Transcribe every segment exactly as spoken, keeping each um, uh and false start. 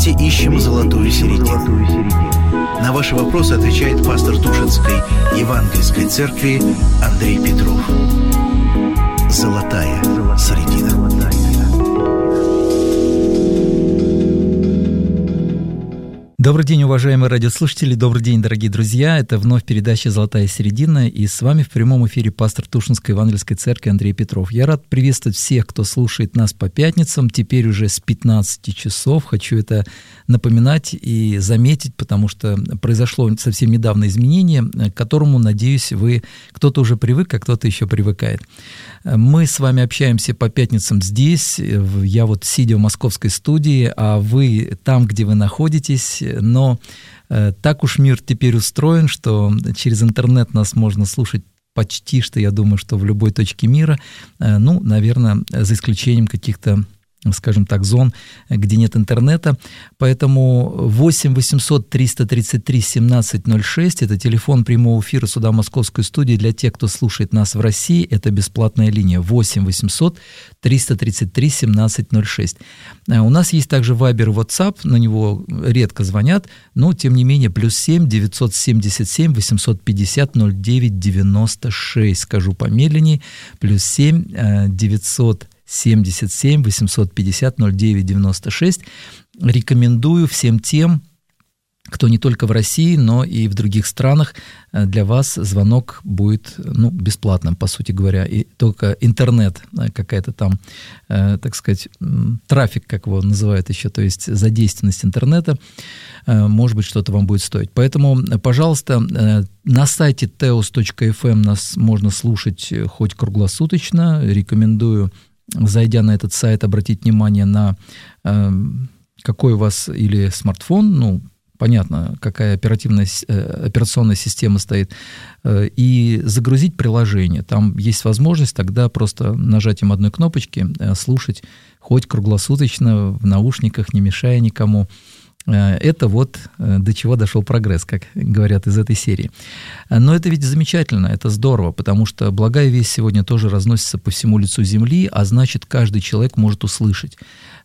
вместе ищем золотую середину. На ваши вопросы отвечает пастор Тушинской Евангельской церкви Андрей Петров. Золотая середина. Добрый день, уважаемые радиослушатели, добрый день, дорогие друзья. Это вновь передача «Золотая середина», и с вами в прямом эфире пастор Тушинской Евангельской церкви Андрей Петров. Я рад приветствовать всех, кто слушает нас по пятницам, теперь уже с пятнадцати часов. Хочу это напоминать и заметить, потому что произошло совсем недавно изменение, к которому, надеюсь, вы кто-то уже привык, а кто-то еще привыкает. Мы с вами общаемся по пятницам здесь, я вот сидя в московской студии, а вы там, где вы находитесь, но э, так уж мир теперь устроен, что через интернет нас можно слушать почти что, я думаю, что в любой точке мира, э, ну, наверное, за исключением каких-то, скажем так, зон, где нет интернета. Поэтому восемь восемьсот триста тридцать три семнадцать ноль шесть – это телефон прямого эфира сюда в московскую студию для тех, кто слушает нас в России. Это бесплатная линия восемь восемьсот триста тридцать три семнадцать ноль шесть. У нас есть также Viber и WhatsApp, на него редко звонят, но тем не менее плюс семь девятьсот семьдесят семь восемьсот пятьдесят ноль девять девяносто шесть. Скажу помедленнее, плюс семь девятьсот семьдесят семь восемьсот пятьдесят ноль девять девяносто шесть. Рекомендую всем тем, кто не только в России, но и в других странах, для вас звонок будет, ну, бесплатным, по сути говоря, и только интернет, какая-то там, э, так сказать, трафик, как его называют еще, то есть задействованность интернета, э, может быть, что-то вам будет стоить. Поэтому, пожалуйста, э, на сайте теос точка эф эм нас можно слушать хоть круглосуточно. Рекомендую, зайдя на этот сайт, обратить внимание на э, какой у вас или смартфон, ну, понятно, какая оперативная, операционная система стоит, и загрузить приложение. Там есть возможность тогда просто нажатием одной кнопочки слушать хоть круглосуточно в наушниках, не мешая никому. Это вот до чего дошел прогресс, как говорят из этой серии. Но это ведь замечательно, это здорово, потому что благая весть сегодня тоже разносится по всему лицу земли, а значит, каждый человек может услышать.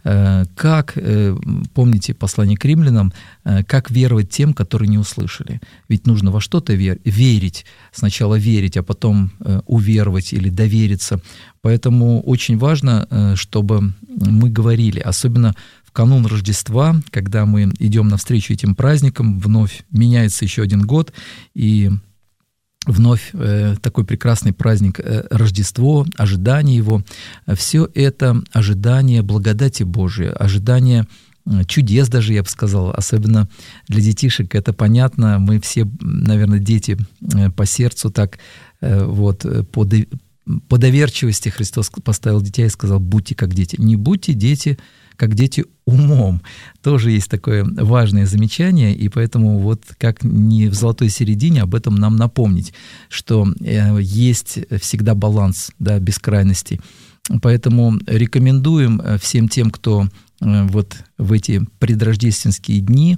Как, помните послание к римлянам, как веровать тем, которые не услышали? Ведь нужно во что-то вер- верить, сначала верить, а потом уверовать или довериться. Поэтому очень важно, чтобы мы говорили, особенно в канун Рождества, когда мы идем навстречу этим праздникам, вновь меняется еще один год, и вновь э, такой прекрасный праздник э, Рождество, ожидание его, все это ожидание благодати Божией, ожидание э, чудес даже, я бы сказал, особенно для детишек это понятно, мы все, наверное, дети э, по сердцу так э, вот по, до, по доверчивости Христос поставил дитя и сказал: будьте как дети. Не будьте дети, как дети умом. Тоже есть такое важное замечание, и поэтому вот как не в золотой середине об этом нам напомнить, что есть всегда баланс, да, без крайностей. Поэтому рекомендуем всем тем, кто вот в эти предрождественские дни,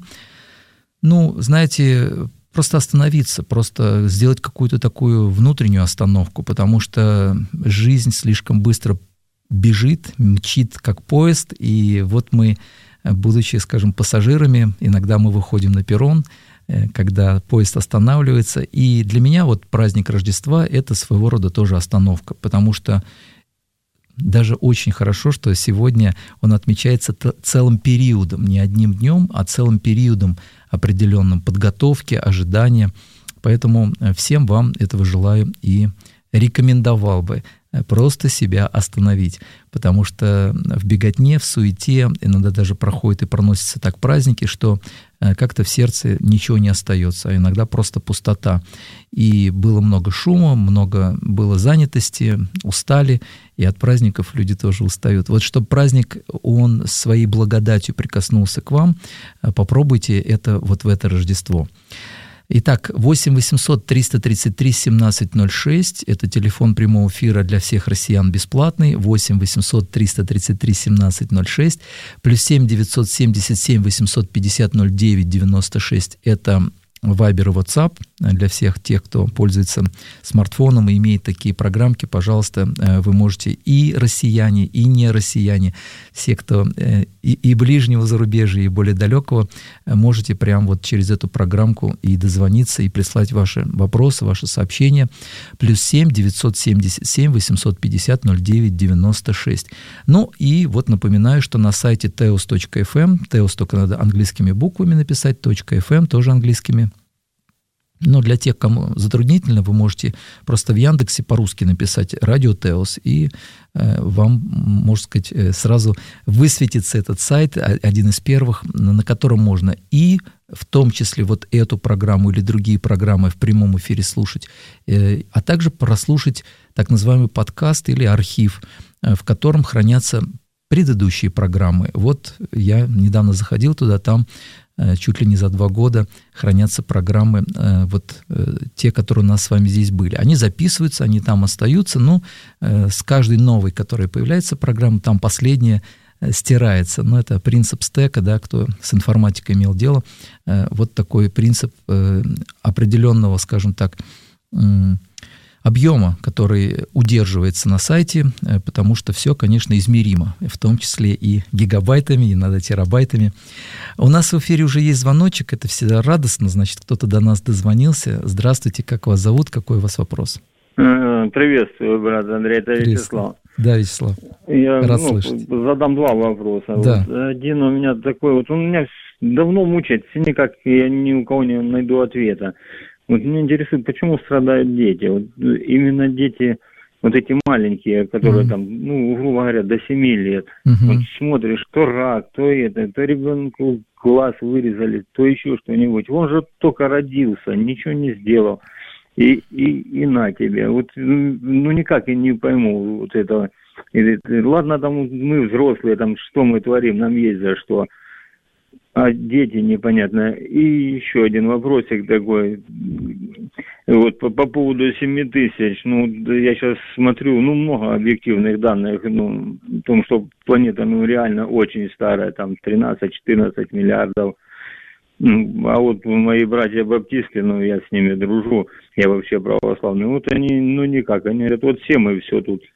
ну, знаете, просто остановиться, просто сделать какую-то такую внутреннюю остановку, потому что жизнь слишком быстро бежит, мчит как поезд, и вот мы, будучи, скажем, пассажирами, иногда мы выходим на перрон, когда поезд останавливается, и для меня вот праздник Рождества — это своего рода тоже остановка, потому что даже очень хорошо, что сегодня он отмечается целым периодом, не одним днем, а целым периодом определенным подготовки, ожидания, поэтому всем вам этого желаю и рекомендовал бы просто себя остановить, потому что в беготне, в суете иногда даже проходят и проносятся так праздники, что как-то в сердце ничего не остается, а иногда просто пустота. И было много шума, много было занятости, устали, и от праздников люди тоже устают. Вот чтобы праздник, он своей благодатью прикоснулся к вам, попробуйте это вот в это Рождество. Итак, восемь восемьсот триста тридцать три семнадцать ноль шесть – это телефон прямого эфира для всех россиян бесплатный, восемь восемьсот триста тридцать три семнадцать ноль шесть, плюс семь девятьсот семьдесят семь восемьсот пятьдесят ноль девять девяносто шесть – это Viber и WhatsApp. Для всех тех, кто пользуется смартфоном и имеет такие программки, пожалуйста, вы можете, и россияне, и не россияне, все, кто и, и ближнего зарубежья, и более далекого, можете прямо вот через эту программку и дозвониться, и прислать ваши вопросы, ваши сообщения. Плюс семь девятьсот семьдесят семь восемьсот пятьдесят ноль девять девяносто шесть. Ну и вот напоминаю, что на сайте теос точка эф эм, теос только надо английскими буквами написать, .fm тоже английскими. Но для тех, кому затруднительно, вы можете просто в Яндексе по-русски написать «Радио Теос», и э, вам, можно сказать, э, сразу высветится этот сайт, один из первых, на котором можно и в том числе вот эту программу или другие программы в прямом эфире слушать, э, а также прослушать так называемый подкаст или архив, э, в котором хранятся предыдущие программы. Вот я недавно заходил туда, там чуть ли не за два года хранятся программы, вот те, которые у нас с вами здесь были. Они записываются, они там остаются, но с каждой новой, которая появляется программа, там последняя стирается. Но это принцип стека, да, кто с информатикой имел дело. Вот такой принцип определенного, скажем так, объема, который удерживается на сайте, потому что все, конечно, измеримо, в том числе и гигабайтами, и надо терабайтами. У нас в эфире уже есть звоночек, это всегда радостно, значит, кто-то до нас дозвонился. Здравствуйте, как вас зовут, какой у вас вопрос? Приветствую, брат Андрей, это Вячеслав. Да, Вячеслав, я, рад ну, слышать. Задам два вопроса. Да. Вот один у меня такой, вот он меня давно мучает, никак я ни у кого не найду ответа. Вот меня интересует, почему страдают дети. Вот именно дети, вот эти маленькие, которые mm-hmm. там, ну, грубо говоря, до семи лет. Mm-hmm. Вот смотришь, то рак, то это, то ребенку глаз вырезали, то еще что-нибудь. Он же только родился, ничего не сделал. И, и, и на тебе. Вот, ну, никак я не пойму вот этого. И, ладно, там мы взрослые, там, что мы творим, нам есть за что. А дети непонятно. И еще один вопросик такой. Вот по, по поводу семи тысяч. Ну, я сейчас смотрю, ну, много объективных данных, ну, о том, что планета, ну, реально очень старая, там, тринадцать-четырнадцать миллиардов. А вот мои братья-баптисты, ну, я с ними дружу, я вообще православный, вот они, ну, никак, они говорят, вот все мы все тут.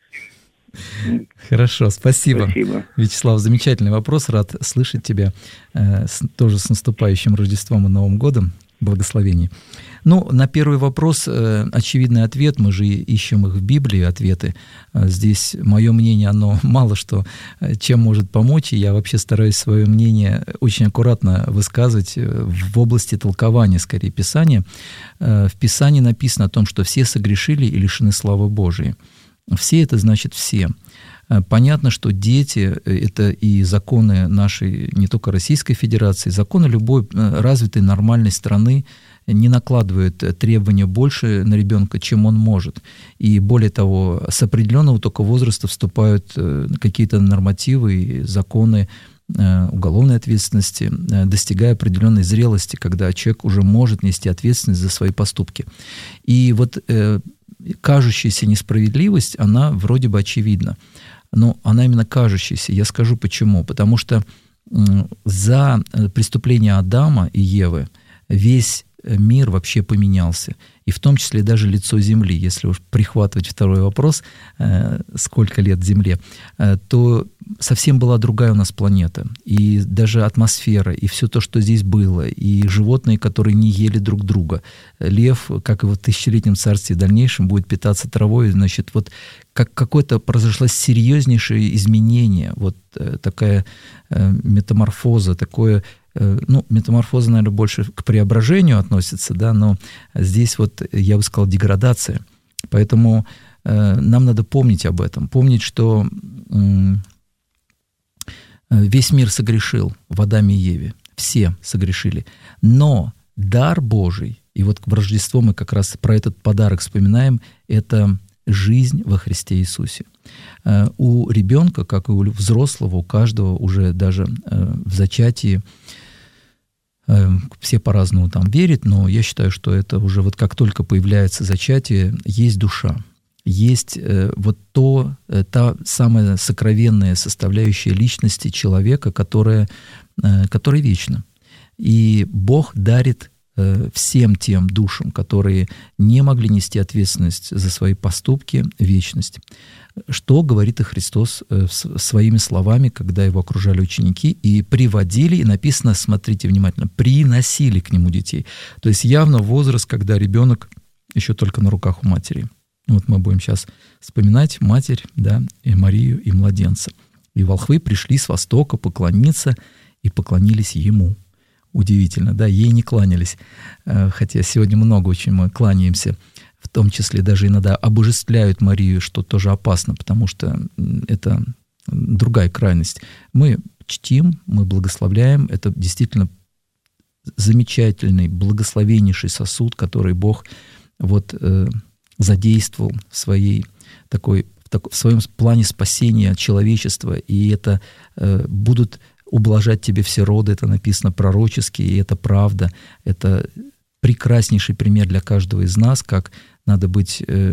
Хорошо, спасибо. Спасибо. Вячеслав, замечательный вопрос, рад слышать тебя, э, с, тоже с наступающим Рождеством и Новым годом, благословений. Ну, на первый вопрос э, очевидный ответ, мы же ищем их в Библии, ответы. Э, здесь мое мнение, оно мало что э, чем может помочь, и я вообще стараюсь свое мнение очень аккуратно высказывать в области толкования, скорее, Писания. Э, в Писании написано о том, что все согрешили и лишены славы Божией. Все — это значит все. Понятно, что дети — это и законы нашей, не только Российской Федерации, законы любой развитой нормальной страны не накладывают требования больше на ребенка, чем он может. И более того, с определенного только возраста вступают какие-то нормативы и законы уголовной ответственности, достигая определенной зрелости, когда человек уже может нести ответственность за свои поступки. И вот кажущаяся несправедливость, она вроде бы очевидна. Но она именно кажущаяся. Я скажу почему. Потому что за преступление Адама и Евы весь мир вообще поменялся. И в том числе даже лицо Земли. Если уж прихватывать второй вопрос, сколько лет Земле, то совсем была другая у нас планета. И даже атмосфера, и все то, что здесь было, и животные, которые не ели друг друга. Лев, как и в тысячелетнем царстве в дальнейшем, будет питаться травой. Значит, вот как какое-то произошло серьезнейшее изменение, вот такая метаморфоза, такое... Ну, метаморфоза, наверное, больше к преображению относится, да, но здесь вот, я бы сказал, деградация. Поэтому э, нам надо помнить об этом, помнить, что э, весь мир согрешил в Адаме и Еве, все согрешили, но дар Божий, и вот в Рождество мы как раз про этот подарок вспоминаем, это жизнь во Христе Иисусе. Э, у ребенка, как и у взрослого, у каждого уже даже э, в зачатии, все по-разному там верят, но я считаю, что это уже вот как только появляется зачатие, есть душа, есть э, вот то, э, та самая сокровенная составляющая личности человека, которая, э, которая вечна. И Бог дарит э, всем тем душам, которые не могли нести ответственность за свои поступки, вечность. Что говорит и Христос э, своими словами, когда его окружали ученики и приводили, и написано, смотрите внимательно, приносили к нему детей. То есть явно возраст, когда ребенок еще только на руках у матери. Вот мы будем сейчас вспоминать матерь, да, и Марию, и младенца. И волхвы пришли с востока поклониться и поклонились ему. Удивительно, да, ей не кланялись. Хотя сегодня много очень мы кланяемся, в том числе даже иногда обожествляют Марию, что тоже опасно, потому что это другая крайность. Мы чтим, мы благословляем, это действительно замечательный, благословеннейший сосуд, который Бог вот э, задействовал в своей такой в своем плане спасения человечества, и это э, будут ублажать тебе все роды, это написано пророчески, и это правда. Это прекраснейший пример для каждого из нас, как надо быть э,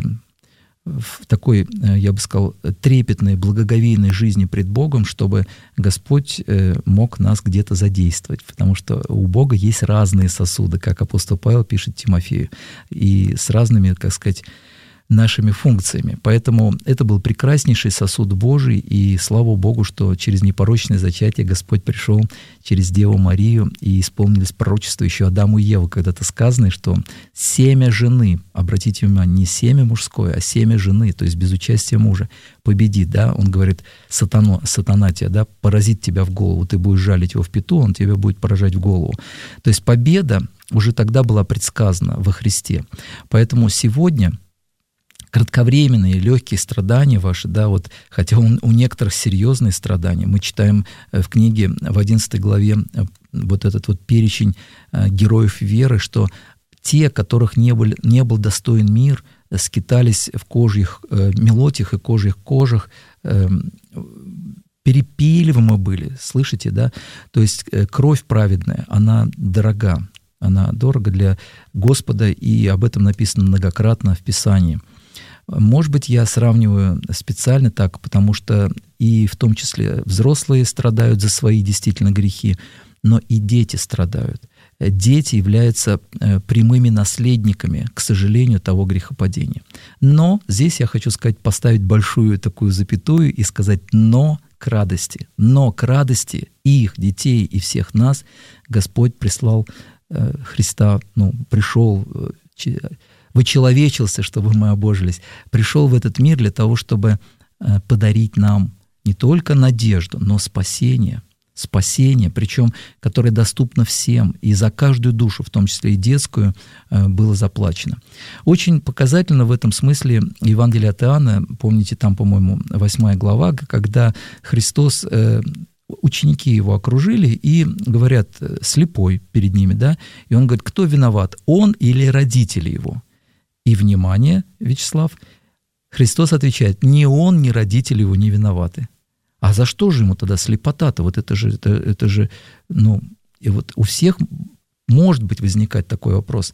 в такой, э, я бы сказал, трепетной, благоговейной жизни пред Богом, чтобы Господь э, мог нас где-то задействовать, потому что у Бога есть разные сосуды, как апостол Павел пишет Тимофею, и с разными, как сказать, нашими функциями. Поэтому это был прекраснейший сосуд Божий, и слава Богу, что через непорочное зачатие Господь пришел через Деву Марию, и исполнились пророчества еще Адаму и Еву, когда-то сказано, что семя жены, обратите внимание, не семя мужское, а семя жены, то есть без участия мужа, победит, да, он говорит, сатану, сатана тебя, да, поразит тебя в голову, ты будешь жалить его в пяту, он тебя будет поражать в голову. То есть победа уже тогда была предсказана во Христе. Поэтому сегодня кратковременные легкие страдания ваши, да, вот, хотя у, у некоторых серьезные страдания. Мы читаем в книге в одиннадцатой главе вот этот вот перечень героев веры, что те, которых не был, не был достоин мир, скитались в кожьих мелотях и кожьих кожах, перепиливаемы были, слышите, да? То есть кровь праведная, она дорога, она дорога для Господа, и об этом написано многократно в Писании. Может быть, я сравниваю специально так, потому что и в том числе взрослые страдают за свои действительно грехи, но и дети страдают. Дети являются прямыми наследниками, к сожалению, того грехопадения. Но здесь я хочу сказать, поставить большую такую запятую и сказать «но» к радости. Но к радости их, детей и всех нас Господь прислал Христа, ну, пришел, вычеловечился, чтобы мы обожились, пришел в этот мир для того, чтобы подарить нам не только надежду, но спасение. Спасение, причем, которое доступно всем, и за каждую душу, в том числе и детскую, было заплачено. Очень показательно в этом смысле Евангелие от Иоанна, помните, там, по-моему, восьмая глава, когда Христос, ученики его окружили и говорят, слепой перед ними, да, и он говорит, кто виноват, он или родители его? И, внимание, Вячеслав, Христос отвечает, ни он, ни родители его не виноваты. А за что же ему тогда слепота-то? Вот это же, это, это же, ну, и вот у всех может быть возникать такой вопрос.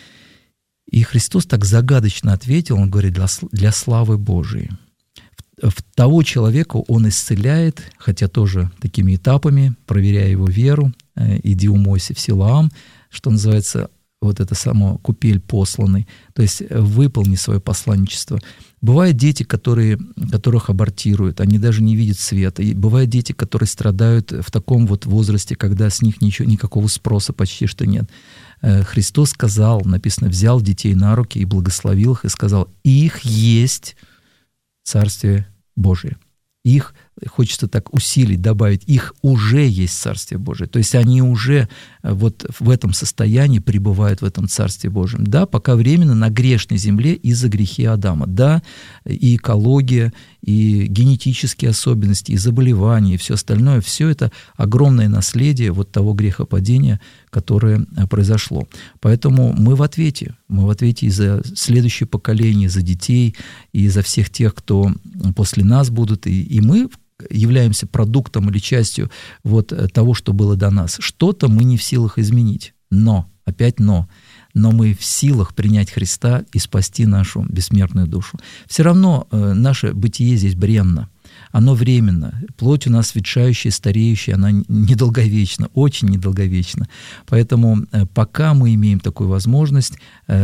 И Христос так загадочно ответил, он говорит, для, для славы Божией. В, в того человека он исцеляет, хотя тоже такими этапами, проверяя его веру, э, иди умойся в Силаам, что называется, вот это само купель посланный, то есть выполни свое посланничество. Бывают дети, которые, которых абортируют, они даже не видят света. И бывают дети, которые страдают в таком вот возрасте, когда с них ничего, никакого спроса почти что нет. Христос сказал, написано, взял детей на руки и благословил их, и сказал, их есть Царствие Божие. Их, хочется так усилить, добавить, их уже есть Царствие Божие. То есть они уже вот в этом состоянии пребывают в этом Царстве Божьем. Да, пока временно на грешной земле из-за грехи Адама. Да, и экология, и генетические особенности, и заболевания, и все остальное, все это огромное наследие вот того грехопадения, которое произошло. Поэтому мы в ответе. Мы в ответе и за следующее поколение, за детей, и за всех тех, кто после нас будут, и, и мы являемся продуктом или частью вот того, что было до нас. Что-то мы не в силах изменить, но, опять но, но мы в силах принять Христа и спасти нашу бессмертную душу. Все равно э, наше бытие здесь бренно. оно временно. Плоть у нас ветшающая, стареющая, она недолговечна, очень недолговечна. Поэтому пока мы имеем такую возможность,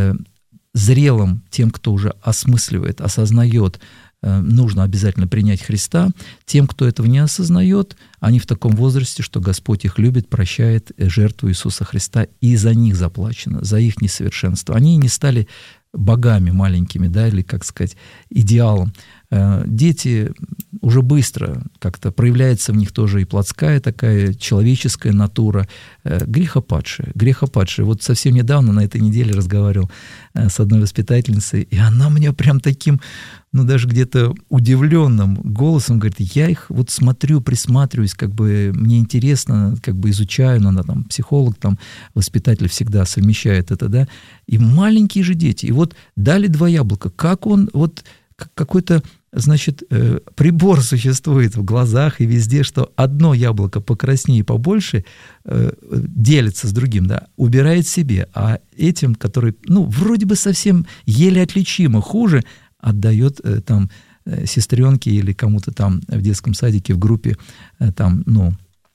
зрелым, тем, кто уже осмысливает, осознает, нужно обязательно принять Христа. Тем, кто этого не осознает, они в таком возрасте, что Господь их любит, прощает жертву Иисуса Христа, и за них заплачено, за их несовершенство. Они не стали богами маленькими, да, или, как сказать, идеалом. Дети уже быстро как-то проявляется в них тоже и плотская такая человеческая натура, грехопадшая, грехопадшая. Вот совсем недавно на этой неделе разговаривал с одной воспитательницей, и она мне прям таким, ну, даже где-то удивленным голосом говорит: я их вот смотрю, присматриваюсь, как бы мне интересно, как бы изучаю, она там психолог, там воспитатель всегда совмещает это, да, и маленькие же дети, и вот дали два яблока, как он, вот какой-то, значит, прибор существует в глазах и везде, что одно яблоко покраснее и побольше делится с другим, да, убирает себе, а этим, который, ну, вроде бы совсем еле отличимо хуже, отдает там сестренке или кому-то там в детском садике в группе, там, ну,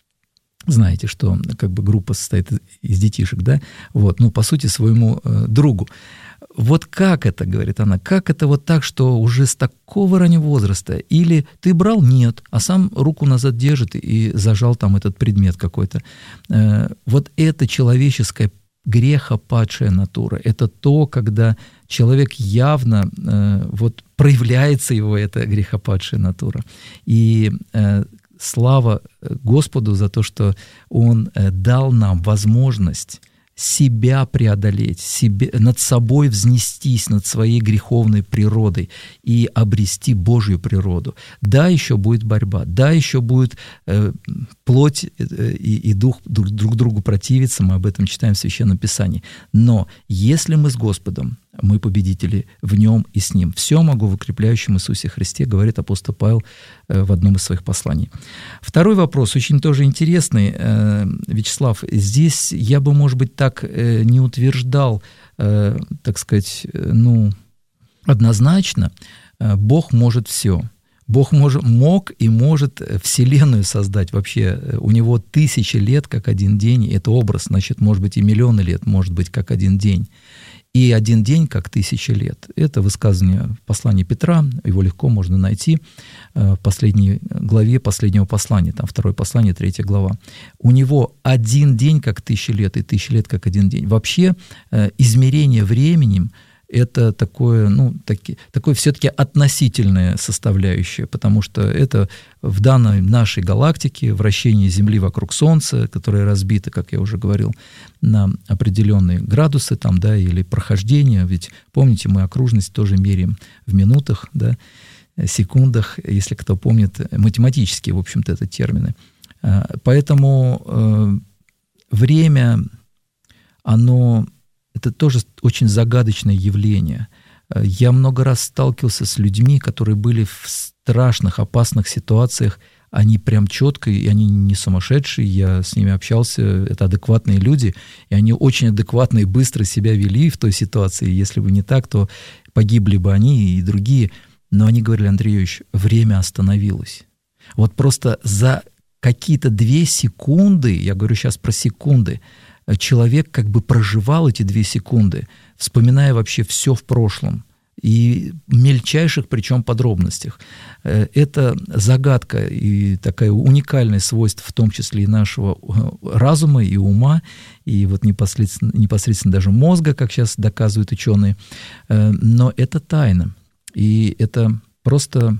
знаете, что как бы группа состоит из детишек, да, вот, ну, по сути, своему э, другу. Вот как это, говорит она, как это вот так, что уже с такого раннего возраста, или ты брал? Нет, а сам руку назад держит и зажал там этот предмет какой-то. Э, вот это человеческая грехопадшая натура, это то, когда человек явно, э, вот проявляется его эта грехопадшая натура. И э, слава Господу за то, что Он дал нам возможность себя преодолеть, себе, над собой взнестись, над своей греховной природой и обрести Божью природу. Да, еще будет борьба, да, еще будет э, плоть э, и, и дух друг, друг другу противиться, мы об этом читаем в Священном Писании. Но если мы с Господом, мы победители в Нем и с Ним. «Все могу в укрепляющем Иисусе Христе», говорит апостол Павел в одном из своих посланий. Второй вопрос, очень тоже интересный, Вячеслав. Здесь я бы, может быть, так не утверждал, так сказать, ну, однозначно. Бог может все. Бог мож, мог и может Вселенную создать вообще. У Него тысячи лет, как один день. Это образ, значит, может быть, и миллионы лет, может быть, как один день. И один день, как тысяча лет. Это высказывание в послании Петра, его легко можно найти в последней главе последнего послания, там второе послание, третья глава. У него один день, как тысяча лет, и тысяча лет, как один день. Вообще измерение временем — это такое, ну, таки, такое все-таки относительная составляющая, потому что это в данной нашей галактике вращение Земли вокруг Солнца, которое разбито, как я уже говорил, на определенные градусы там, да, или прохождение, ведь помните, мы окружность тоже меряем в минутах, да, секундах, если кто помнит, математические, в общем-то, это термины. Поэтому э, время, оно... Это тоже очень загадочное явление. Я много раз сталкивался с людьми, которые были в страшных, опасных ситуациях. Они прям четко, и они не сумасшедшие, я с ними общался, это адекватные люди, и они очень адекватно и быстро себя вели в той ситуации. Если бы не так, то погибли бы они и другие. Но они говорили: Андрей Ильич, время остановилось. Вот просто за какие-то две секунды, я говорю сейчас про секунды, человек как бы проживал эти две секунды, вспоминая вообще все в прошлом, и в мельчайших причем подробностях. Это загадка и такое уникальное свойство, в том числе и нашего разума, и ума, и вот непосредственно, непосредственно даже мозга, как сейчас доказывают ученые. Но это тайна. И это просто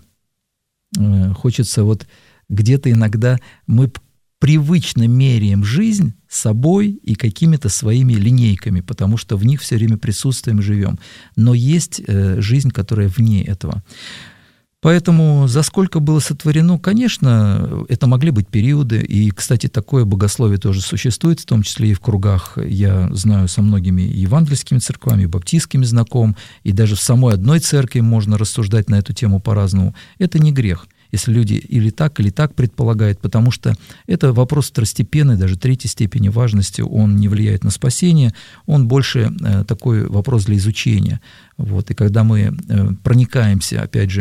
хочется вот где-то иногда мы привычно меряем жизнь собой и какими-то своими линейками, потому что в них все время присутствуем и живем. Но есть э, жизнь, которая вне этого. Поэтому за сколько было сотворено, конечно, это могли быть периоды, и, кстати, такое богословие тоже существует, в том числе и в кругах, я знаю, со многими евангельскими церквами, и баптистскими знаком, и даже в самой одной церкви можно рассуждать на эту тему по-разному. Это не грех, если люди или так, или так предполагают, потому что это вопрос второстепенной, даже третьей степени важности, он не влияет на спасение, он больше э, такой вопрос для изучения. Вот. И когда мы э, проникаемся, опять же,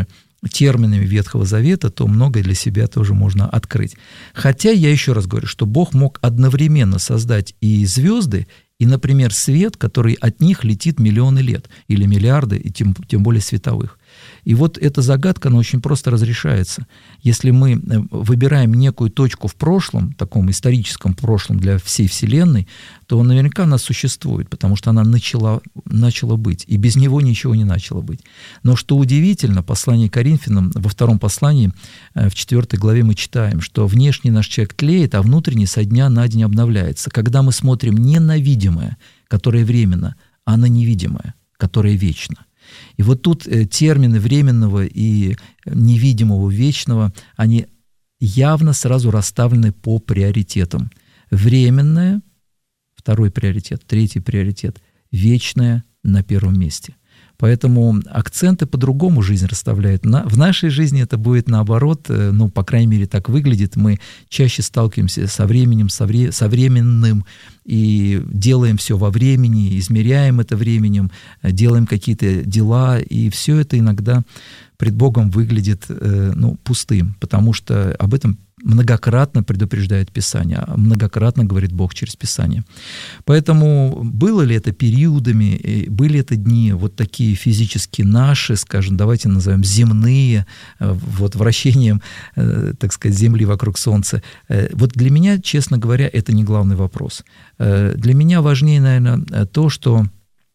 терминами Ветхого Завета, то многое для себя тоже можно открыть. Хотя я еще раз говорю, что Бог мог одновременно создать и звезды, и, например, свет, который от них летит миллионы лет, или миллиарды, и тем, тем более световых. И вот эта загадка, она очень просто разрешается. Если мы выбираем некую точку в прошлом, таком историческом прошлом для всей Вселенной, то наверняка она существует, потому что она начала, начала быть, и без него ничего не начало быть. Но что удивительно, послание Коринфянам, во втором послании, в четвёртой главе мы читаем, что внешний наш человек тлеет, а внутренний со дня на день обновляется. Когда мы смотрим не на видимое, которое временно, а на невидимое, которое вечно. И вот тут термины временного и невидимого вечного, они явно сразу расставлены по приоритетам. Временное – второй приоритет, третий приоритет, вечное на первом месте. Поэтому акценты по-другому жизнь расставляет. На, в нашей жизни это будет наоборот, ну, по крайней мере, так выглядит. Мы чаще сталкиваемся со временем, со, вре, со временным, и делаем все во времени, измеряем это временем, делаем какие-то дела, и все это иногда пред Богом выглядит ну, пустым, потому что об этом многократно предупреждает Писание, многократно говорит Бог через Писание. Поэтому было ли это периодами, были это дни вот такие физически наши, скажем, давайте назовем земные, вот вращением, так сказать, Земли вокруг Солнца. Вот для меня, честно говоря, это не главный вопрос. Для меня важнее, наверное, то, что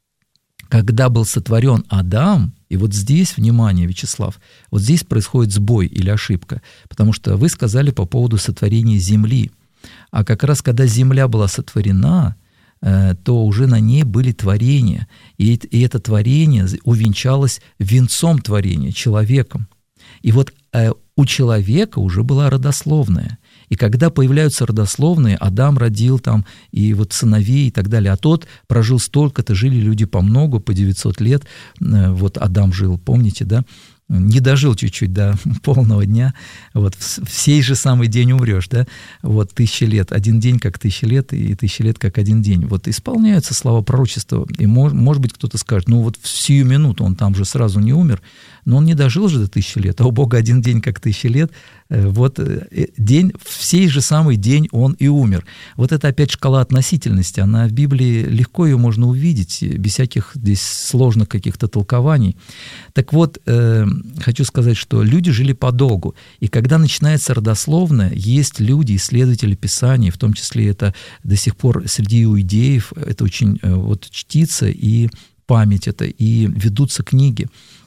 когда был сотворен Адам, и вот здесь, внимание, Вячеслав, вот здесь происходит сбой или ошибка, потому что вы сказали по поводу сотворения земли, а как раз когда земля была сотворена, то уже на ней были творения, и это творение увенчалось венцом творения, человеком. И вот у человека уже была родословная. И когда появляются родословные, Адам родил там и вот сыновей и так далее, а тот прожил столько-то, жили люди по много, по девятьсот лет, вот Адам жил, помните, да? Не дожил чуть-чуть до полного дня, вот в сей же самый день умрешь, да, вот тысяча лет, один день как тысяча лет, и тысяча лет как один день. Вот исполняются слова пророчества, и мож, может быть кто-то скажет, ну вот в сию минуту он там же сразу не умер, но он не дожил же до тысячи лет, а у Бога один день как тысяча лет, вот день, в сей же самый день он и умер. Вот это опять шкала относительности, она в Библии, легко ее можно увидеть, без всяких здесь сложных каких-то толкований. Так вот, э, хочу сказать, что люди жили подолгу, и когда начинается родословная, есть люди, исследователи Писания, в том числе это до сих пор среди иудеев, это очень э, вот чтится, и память это, и ведутся книги.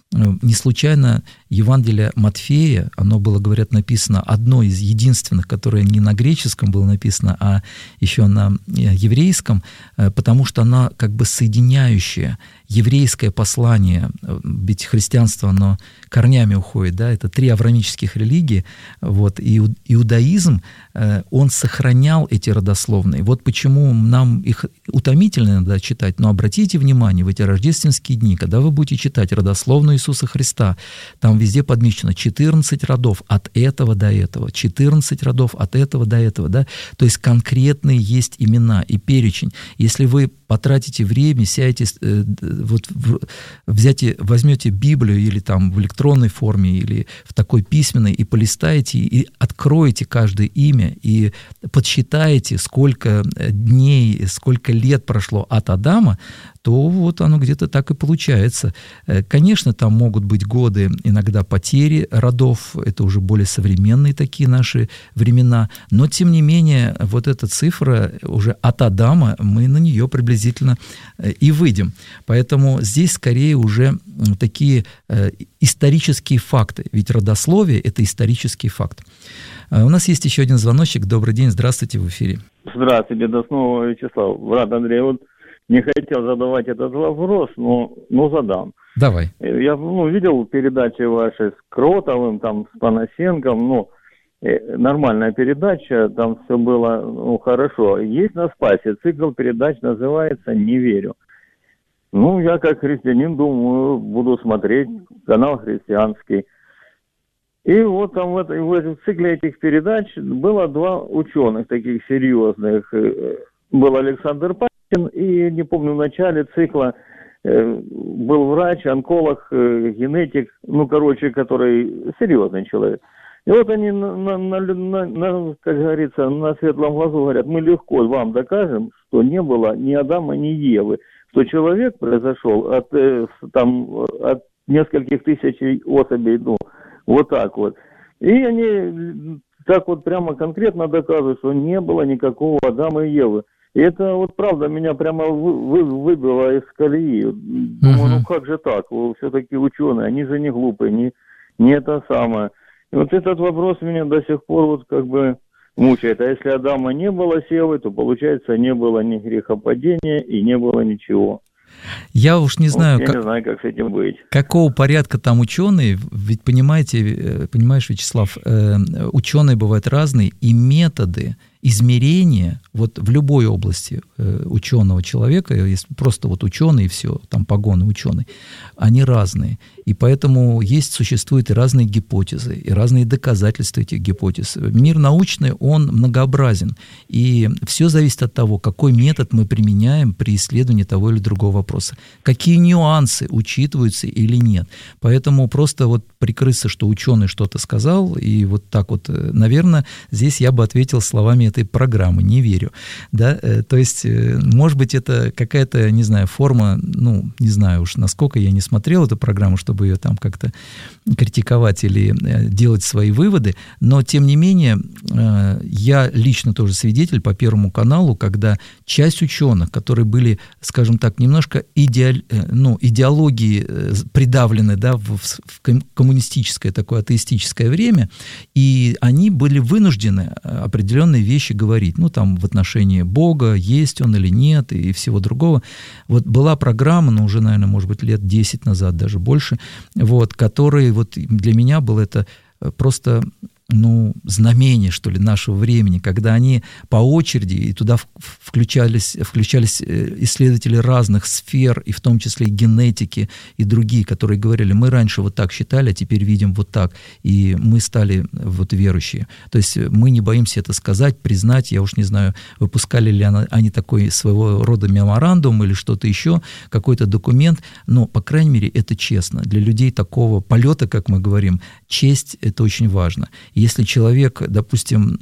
Не случайно Евангелие Матфея, оно было, говорят, написано одно из единственных, которое не на греческом было написано, а еще на еврейском, потому что оно как бы соединяющее еврейское послание, ведь христианство, оно корнями уходит, да, это три авраамических религии, вот, и иудаизм, он сохранял эти родословные. Вот почему нам их утомительно иногда читать, но обратите внимание, в эти рождественские дни, когда вы будете читать родословную Иисуса Христа, там везде подмечено четырнадцать родов от этого до этого, четырнадцать родов от этого до этого, да, то есть конкретные есть имена и перечень. Если вы потратите время, сядете, вот взять, возьмете Библию или там в электронной форме, или в такой письменной, и полистаете, и откроете каждое имя, и подсчитаете, сколько дней, сколько лет прошло от Адама, то вот оно где-то так и получается. Конечно, там могут быть годы иногда потери родов, это уже более современные такие наши времена, но тем не менее вот эта цифра уже от Адама, мы на нее приблизительно и выйдем. Поэтому здесь скорее уже такие исторические факты, ведь родословие – это исторический факт. У нас есть еще один звоночек. Добрый день, здравствуйте, в эфире. Здравствуйте, до снова, Вячеслав. Брат Андрей, вот не хотел задавать этот вопрос, но, но задам. Давай. Я ну, видел передачи ваши с Кротовым, там, с Панасенком, ну, нормальная передача, там все было ну, хорошо. Есть на Спасе, цикл передач называется «Не верю». Ну, я как христианин думаю, буду смотреть канал христианский. И вот там в, этой, в этом цикле этих передач было два ученых таких серьезных. Был Александр Панин, и, не помню, в начале цикла был врач, онколог, генетик, ну, короче, который серьезный человек. И вот они, на, на, на, на, как говорится, на светлом глазу говорят, мы легко вам докажем, что не было ни Адама, ни Евы, что человек произошел от, там, от нескольких тысяч особей, ну, вот так вот. И они так вот прямо конкретно доказывают, что не было никакого Адама и Евы. И это вот правда меня прямо вы, вы, выбило из колеи. Думаю, uh-huh. ну как же так? Все-таки ученые, они же не глупые, не, не это самое. И вот этот вопрос меня до сих пор вот как бы мучает. А если Адама не было с Евой, то получается не было ни грехопадения и не было ничего. Я уж не знаю, вот, я как, не знаю, как с этим быть. Какого порядка там ученые, ведь понимаете, понимаешь, Вячеслав, ученые бывают разные, и методы измерения вот в любой области ученого человека, если просто вот ученый и все, там погоны ученый, они разные. И поэтому есть, существуют и разные гипотезы, и разные доказательства этих гипотез. Мир научный, он многообразен. И все зависит от того, какой метод мы применяем при исследовании того или другого вопроса. Какие нюансы учитываются или нет. Поэтому просто вот прикрыться, что ученый что-то сказал, и вот так вот, наверное, здесь я бы ответил словами этой программы, не верю. Да? То есть, может быть, это какая-то, не знаю, форма, ну, не знаю уж, насколько я не смотрел эту программу, чтобы ее там как-то критиковать или делать свои выводы, но, тем не менее, я лично тоже свидетель по Первому каналу, когда часть ученых, которые были, скажем так, немножко идеаль, ну, идеологии придавлены, да, в, в коммунистическое, такое атеистическое время, и они были вынуждены определенные вещи говорить, ну, там, в отношении Бога, есть он или нет, и всего другого. Вот была программа, ну, уже, наверное, может быть, лет десять назад, даже больше, вот, который вот для меня был это просто, ну, знамение, что ли, нашего времени, когда они по очереди, и туда включались, включались исследователи разных сфер, и в том числе и генетики, и другие, которые говорили, мы раньше вот так считали, а теперь видим вот так, и мы стали вот верующие. То есть мы не боимся это сказать, признать, я уж не знаю, выпускали ли они такой своего рода меморандум или что-то еще, какой-то документ, но, по крайней мере, это честно. Для людей такого полета, как мы говорим, честь — это очень важно. Если человек, допустим,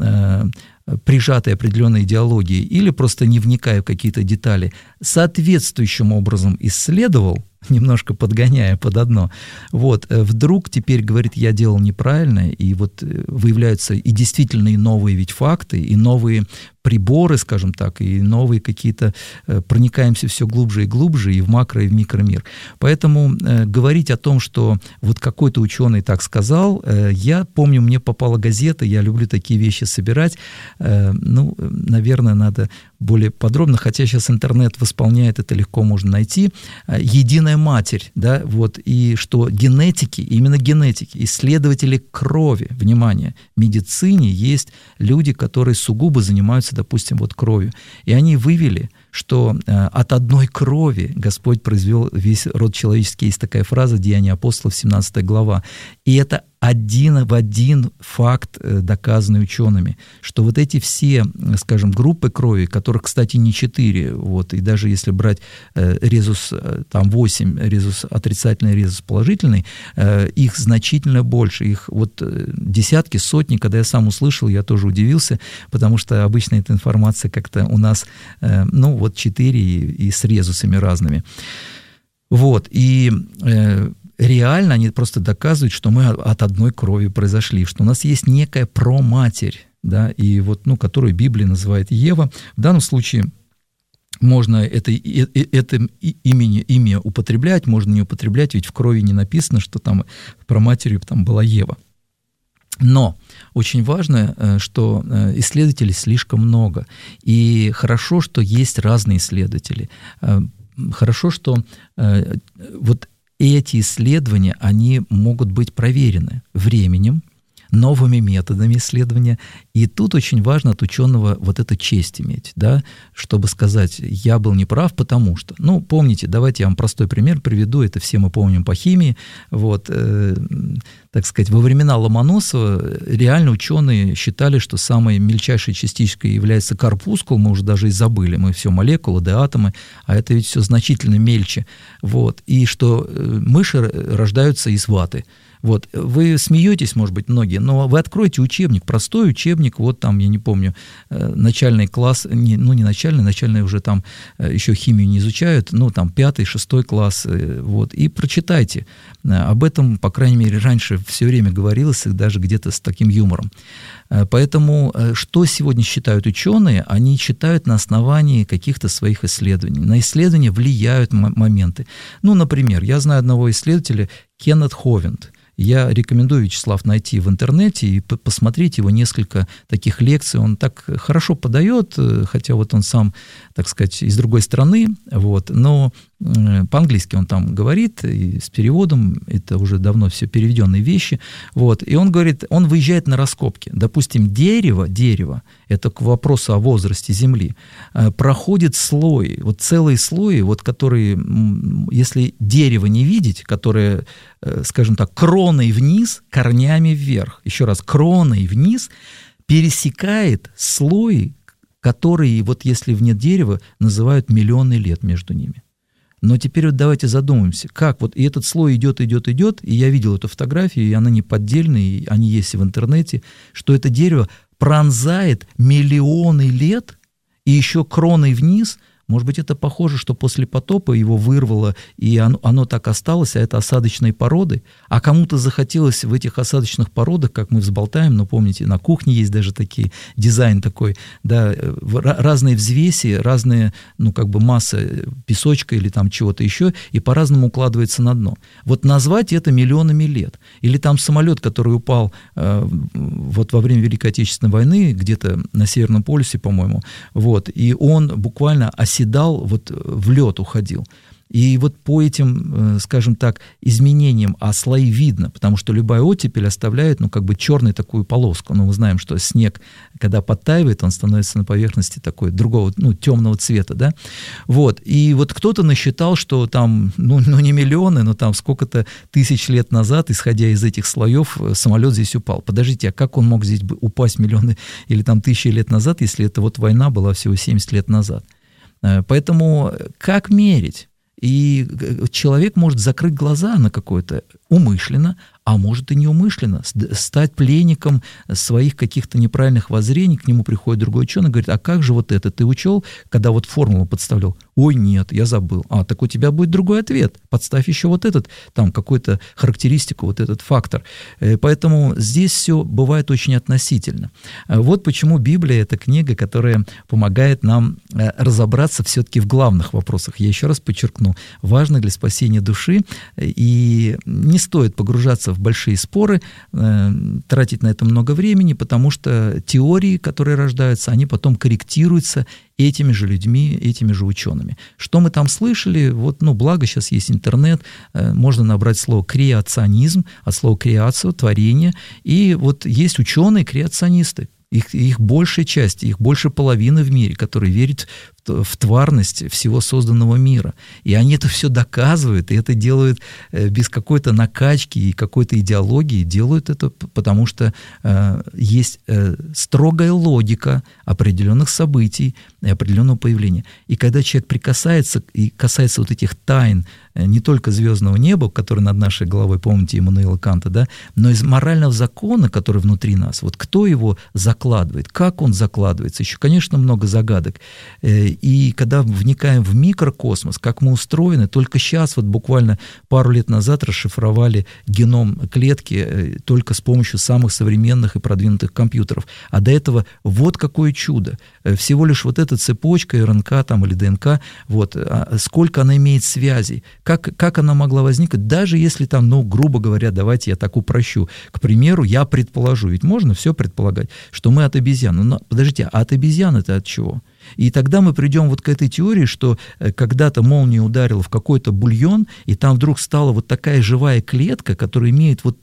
прижатый определенной идеологией или просто не вникая в какие-то детали, соответствующим образом исследовал, немножко подгоняя под одно, вот, вдруг теперь говорит, я делал неправильно, и вот выявляются и действительно и новые ведь факты, и новые приборы, скажем так, и новые какие-то, проникаемся все глубже и глубже и в макро, и в микромир. Поэтому э, говорить о том, что вот какой-то ученый так сказал, э, я помню, мне попала газета, я люблю такие вещи собирать, э, ну, наверное, надо более подробно, хотя сейчас интернет восполняет, это легко можно найти, «Единая матерь», да, вот, и что генетики, именно генетики, исследователи крови, внимание, в медицине есть люди, которые сугубо занимаются, допустим, вот кровью, и они вывели, что э, от одной крови Господь произвел весь род человеческий. Есть такая фраза «Деяния апостолов», семнадцатая глава. И это один в один факт, э, доказанный учеными, что вот эти все, скажем, группы крови, которых, кстати, не четыре, вот, и даже если брать э, резус э, там восемь, резус отрицательный, резус положительный, э, их значительно больше, их вот э, десятки, сотни. Когда я сам услышал, я тоже удивился, потому что обычно эта информация как-то у нас, э, ну, вот четыре и, и с резусами разными. Вот, и э, реально они просто доказывают, что мы от одной крови произошли, что у нас есть некая проматерь, да, и вот, ну, которую Библия называет Ева. В данном случае можно это, это имя, имя употреблять, можно не употреблять, ведь в крови не написано, что там проматерью там была Ева. Но очень важно, что исследователей слишком много, и хорошо, что есть разные исследователи. Хорошо, что вот эти исследования, они могут быть проверены временем, новыми методами исследования. И тут очень важно от ученого вот эту честь иметь, да, чтобы сказать, я был неправ, потому что. Ну, помните, давайте я вам простой пример приведу, это все мы помним по химии. Вот, э, так сказать, во времена Ломоносова реально ученые считали, что самой мельчайшей частичкой является корпускул, мы уже даже и забыли, мы все молекулы, да атомы, а это ведь все значительно мельче. Вот, и что мыши рождаются из ваты. Вот. Вы смеетесь, может быть, многие, но вы откроете учебник, простой учебник, вот там, я не помню, начальный класс, не, ну, не начальный, начальный уже там еще химию не изучают, ну, там, пятый, шестой класс, вот, и прочитайте. Об этом, по крайней мере, раньше все время говорилось, и даже где-то с таким юмором. Поэтому, что сегодня считают ученые? Они считают на основании каких-то своих исследований. На исследования влияют м- моменты. Ну, например, я знаю одного исследователя, Кеннет Ховинд. Я рекомендую, Вячеслав, найти в интернете и посмотреть его несколько таких лекций. Он так хорошо подает, хотя вот он сам, так сказать, из другой страны, вот, но по-английски он там говорит, и с переводом, это уже давно все переведенные вещи, вот, и он говорит, он выезжает на раскопки. Допустим, дерево, дерево, это к вопросу о возрасте Земли, проходит слой, вот целые слои, вот которые, если дерево не видеть, которое, скажем так, кроной вниз, корнями вверх, еще раз, кроной вниз, пересекает слои, которые, вот если нет дерева, называют миллионы лет между ними. Но теперь вот давайте задумаемся, как вот и этот слой идет, идет, идет, и я видел эту фотографию, и она не поддельная, и они есть и в интернете, что это дерево пронзает миллионы лет, и еще кроной вниз. Может быть, это похоже, что после потопа его вырвало, и оно, оно так осталось, а это осадочные породы. А кому-то захотелось в этих осадочных породах, как мы взболтаем, но помните, на кухне есть даже такие, дизайн такой, да, разные взвеси, разные, ну, как бы масса песочка или там чего-то еще, и по-разному укладывается на дно. Вот назвать это миллионами лет. Или там самолет, который упал э, вот во время Великой Отечественной войны, где-то на Северном полюсе, по-моему, вот, и он буквально оседал, седал, вот в лед уходил. И вот по этим, скажем так, изменениям, а слои видно, потому что любая оттепель оставляет, ну, как бы черную такую полоску. Ну, мы знаем, что снег, когда подтаивает, он становится на поверхности такой другого, ну, темного цвета, да. Вот. И вот кто-то насчитал, что там, ну, ну, не миллионы, но там сколько-то тысяч лет назад, исходя из этих слоев, самолет здесь упал. Подождите, а как он мог здесь упасть миллионы или там тысячи лет назад, если это вот война была всего семьдесят лет назад? Поэтому как мерить? И человек может закрыть глаза на какое-то умышленно, а может и неумышленно, стать пленником своих каких-то неправильных воззрений. К нему приходит другой ученый и говорит, а как же вот это ты учел, когда вот формулу подставлял? Ой, нет, я забыл. А, так у тебя будет другой ответ. Подставь еще вот этот, там, какую-то характеристику, вот этот фактор. Поэтому здесь все бывает очень относительно. Вот почему Библия — это книга, которая помогает нам разобраться все-таки в главных вопросах. Я еще раз подчеркну, важно для спасения души, и не стоит погружаться в большие споры, э, тратить на это много времени, потому что теории, которые рождаются, они потом корректируются этими же людьми, этими же учеными. Что мы там слышали? Вот, ну, благо сейчас есть интернет, э, можно набрать слово креационизм, от слова креацию, творение, и вот есть ученые-креационисты. Их, их большая часть, их больше половины в мире, которые верят в, в тварность всего созданного мира. И они это все доказывают, и это делают э, без какой-то накачки и какой-то идеологии. Делают это потому, что э, есть э, строгая логика определенных событий и определенного появления. И когда человек прикасается и касается вот этих тайн э, не только звездного неба, который над нашей головой, помните Иммануила Канта, да, но из морального закона, который внутри нас. Вот кто его закладывает, как он закладывается, еще, конечно, много загадок. И когда вникаем в микрокосмос, как мы устроены, только сейчас, вот буквально пару лет назад расшифровали геном клетки только с помощью самых современных и продвинутых компьютеров. А до этого вот какое чудо. Всего лишь вот эта цепочка эр эн ка там, или дэ эн ка, вот, сколько она имеет связей, как, как она могла возникнуть, даже если там, ну, грубо говоря, давайте я так упрощу. К примеру, я предположу, ведь можно все предполагать, что мы от обезьян. Но подождите, а от обезьян это от чего? И тогда мы придем вот к этой теории, что когда-то молния ударила в какой-то бульон, и там вдруг стала вот такая живая клетка, которая имеет вот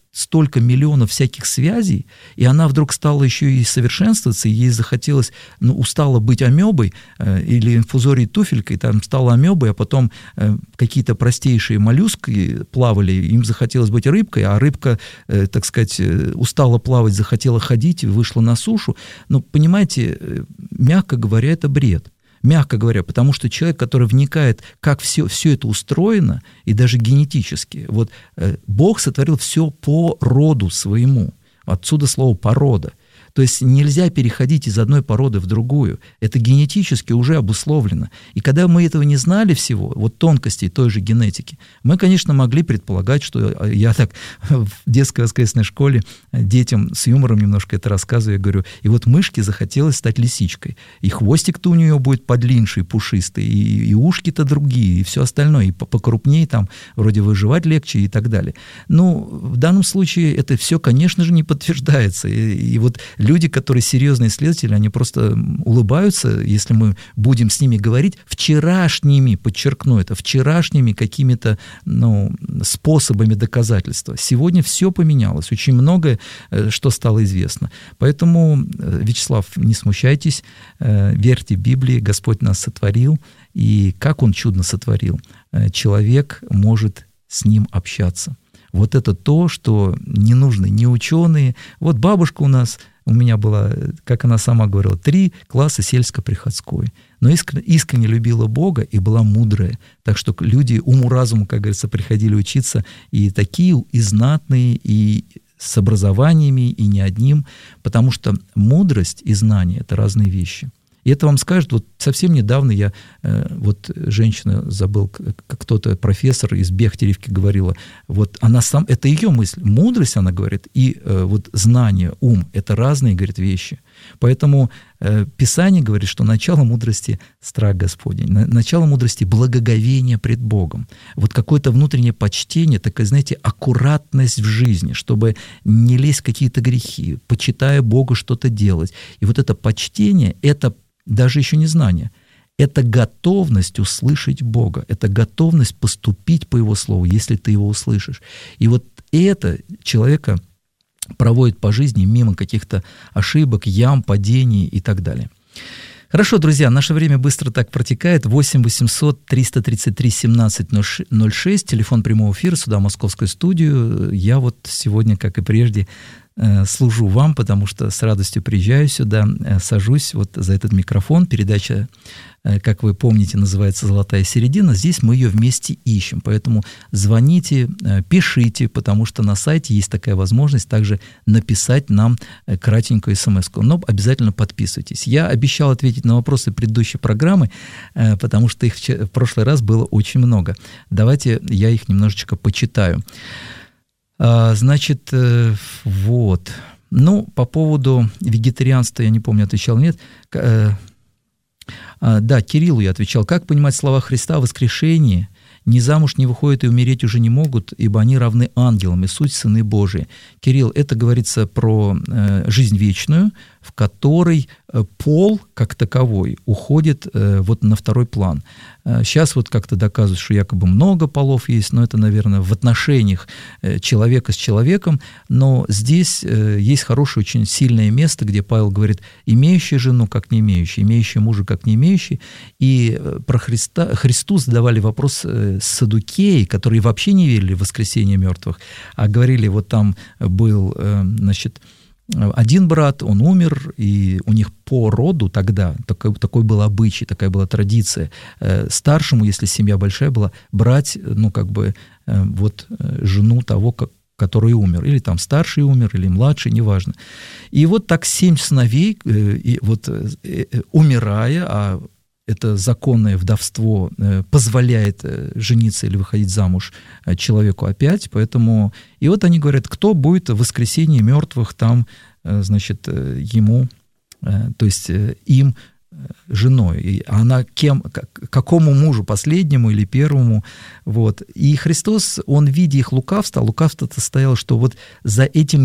столько миллионов всяких связей, и она вдруг стала еще и совершенствоваться, и ей захотелось, ну, устала быть амебой э, или инфузорией туфелькой, там стала амебой, а потом э, какие-то простейшие моллюски плавали, им захотелось быть рыбкой, а рыбка, э, так сказать, устала плавать, захотела ходить, вышла на сушу. Ну, понимаете, э, мягко говоря, это бред. Мягко говоря, потому что человек, который вникает, как все, все это устроено, и даже генетически, вот э, Бог сотворил все по роду своему, отсюда слово «порода». То есть нельзя переходить из одной породы в другую. Это генетически уже обусловлено. И когда мы этого не знали всего, вот тонкостей той же генетики, мы, конечно, могли предполагать, что я так в детской воскресной школе детям с юмором немножко это рассказываю, я говорю, и вот мышке захотелось стать лисичкой. И хвостик-то у нее будет подлиннее, пушистый, и, и ушки-то другие, и все остальное, и покрупнее там, вроде выживать легче и так далее. Ну, в данном случае это все, конечно же, не подтверждается. И, и вот люди, которые серьезные исследователи, они просто улыбаются, если мы будем с ними говорить вчерашними, подчеркну это, вчерашними какими-то, ну, способами доказательства. Сегодня все поменялось, очень многое, что стало известно. Поэтому, Вячеслав, не смущайтесь, верьте Библии, Господь нас сотворил, и как Он чудно сотворил, человек может с Ним общаться. Вот это то, что не нужны ни ученые. Вот бабушка у нас, у меня была, как она сама говорила, три класса сельско-приходской. Но искренне, искренне любила Бога и была мудрая. Так что люди уму-разуму, как говорится, приходили учиться. И такие, и знатные, и с образованиями, и не одним. Потому что мудрость и знание — это разные вещи. И это вам скажет, вот совсем недавно я, э, вот женщина, забыл, как кто-то, профессор из Бехтеревки говорила, вот она сам, это ее мысль, мудрость, она говорит, и э, вот знание, ум, это разные, говорит, вещи. Поэтому э, Писание говорит, что начало мудрости — страх Господень, начало мудрости — благоговение пред Богом. Вот какое-то внутреннее почтение, такая, знаете, аккуратность в жизни, чтобы не лезть в какие-то грехи, почитая Бога, что-то делать. И вот это почтение — это даже еще не знание. Это готовность услышать Бога, это готовность поступить по Его Слову, если ты Его услышишь. И вот это человека проводит по жизни мимо каких-то ошибок, ям, падений и так далее. Хорошо, друзья, наше время быстро так протекает. восемь восемьсот триста тридцать три семнадцать ноль шесть, телефон прямого эфира, сюда, в московскую студию. Я вот сегодня, как и прежде, служу вам, потому что с радостью приезжаю сюда, сажусь вот за этот микрофон. Передача, как вы помните, называется «Золотая середина». Здесь мы ее вместе ищем, поэтому звоните, пишите, потому что на сайте есть такая возможность также написать нам кратенькую смс-ку. Но обязательно подписывайтесь. Я обещал ответить на вопросы предыдущей программы, потому что их в прошлый раз было очень много. Давайте я их немножечко почитаю. Значит, вот. Ну, по поводу вегетарианства, я не помню, отвечал, нет. Да, Кириллу я отвечал. Как понимать слова Христа о воскрешении? Ни замуж не выходят и умереть уже не могут, ибо они равны ангелам, и суть сыны Божии. Кирилл, это говорится про э, жизнь вечную, в которой э, пол, как таковой, уходит э, вот на второй план. Э, сейчас вот как-то доказывают, что якобы много полов есть, но это, наверное, в отношениях э, человека с человеком, но здесь э, есть хорошее, очень сильное место, где Павел говорит, имеющий жену, как не имеющий, имеющий мужа, как не имеющий, и э, про Христа, Христу задавали вопрос э, саддукеи, которые вообще не верили в воскресение мертвых, а говорили, вот там был, значит, один брат, он умер, и у них по роду тогда, такой, такой был обычай, такая была традиция, старшему, если семья большая была, брать, ну, как бы, вот жену того, как который умер, или там старший умер, или младший, неважно. И вот так семь сыновей, и вот умирая, а это законное вдовство позволяет жениться или выходить замуж человеку опять, поэтому... И вот они говорят, кто будет в воскресенье мертвых там, значит, ему, то есть им, женой. И она кем, какому мужу, последнему или первому, вот. И Христос, Он, видя их лукавство, а лукавство-то стояло, что вот за этим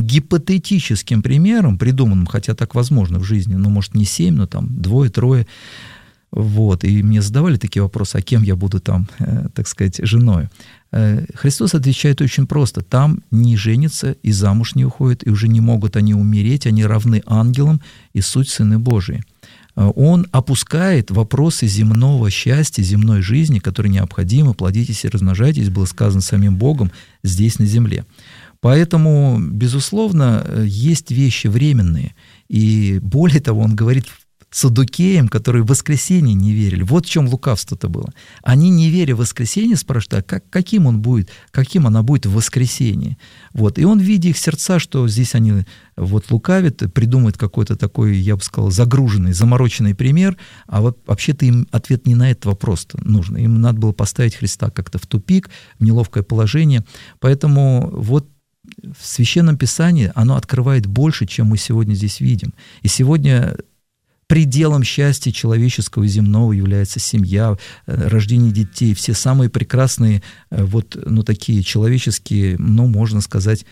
гипотетическим примером, придуманным, хотя так возможно в жизни, ну, может, не семь, но там двое-трое, Вот, и мне задавали такие вопросы, а кем я буду там, э, так сказать, женой? Э, Христос отвечает очень просто. Там не женятся и замуж не уходят, и уже не могут они умереть, они равны ангелам и суть сыны Божии. Он опускает вопросы земного счастья, земной жизни, которые необходимы, плодитесь и размножайтесь, было сказано самим Богом здесь на земле. Поэтому, безусловно, есть вещи временные. И более того, он говорит саддукеям, которые в воскресенье не верили. Вот в чем лукавство-то было. Они, не веря в воскресенье, спрашивают, а как, каким он будет, каким она будет в воскресенье. Вот. И он, видя их сердца, что здесь они вот лукавят, придумают какой-то такой, я бы сказал, загруженный, замороченный пример, а вот вообще-то им ответ не на этот вопрос нужен. Им надо было поставить Христа как-то в тупик, в неловкое положение. Поэтому вот в Священном Писании оно открывает больше, чем мы сегодня здесь видим. И сегодня пределом счастья человеческого и земного является семья, рождение детей, все самые прекрасные, вот, ну, такие человеческие, ну, можно сказать,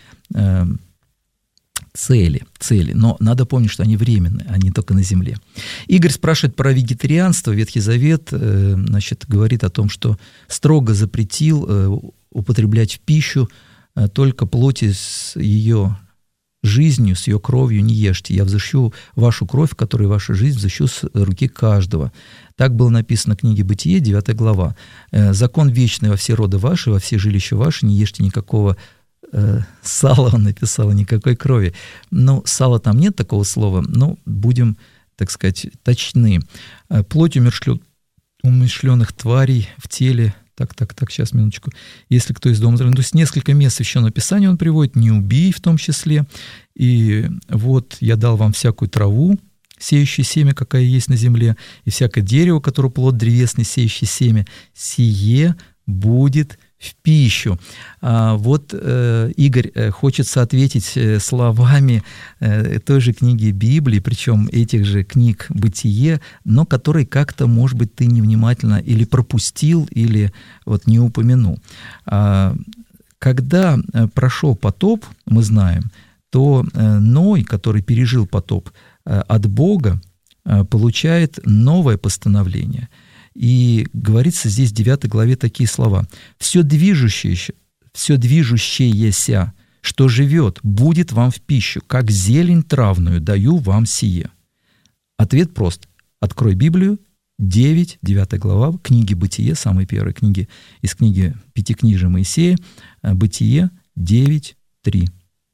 цели, цели. Но надо помнить, что они временные, они только на земле. Игорь спрашивает про вегетарианство. Ветхий Завет, значит, говорит о том, что строго запретил употреблять в пищу только плоти с ее жизнью, с ее кровью не ешьте. Я взыщу вашу кровь, которой ваша жизнь, взыщу с руки каждого. Так было написано в книге Бытие, девятая глава. Закон вечный во все роды ваши, во все жилища ваши, не ешьте никакого э, сала, он написал, никакой крови. Ну, сала там нет такого слова, но будем, так сказать, точны. Плоть умершлен, умершленных тварей в теле. Так, так, так, сейчас, минуточку. Если кто из дома... То есть несколько мест Священного Писания он приводит, не убий в том числе. И вот я дал вам всякую траву, сеющую семя, какая есть на земле, и всякое дерево, которое плод древесный, сеющий семя, сие будет в пищу. А вот э, Игорь э, хочется ответить э, словами э, той же книги Библии, причем этих же книг «Бытие», но которые как-то, может быть, ты невнимательно или пропустил, или вот не упомянул. А, когда прошел потоп, мы знаем, то э, Ной, который пережил потоп, э, от Бога э, получает новое постановление. И говорится здесь в девятой главе такие слова. «Все движущееся, все движущееся, что живет, будет вам в пищу, как зелень травную даю вам сие». Ответ прост. Открой Библию, девять, девятая глава, книги «Бытие», самые первые книги из книги Пятикнижия Моисея, «Бытие» девять, три.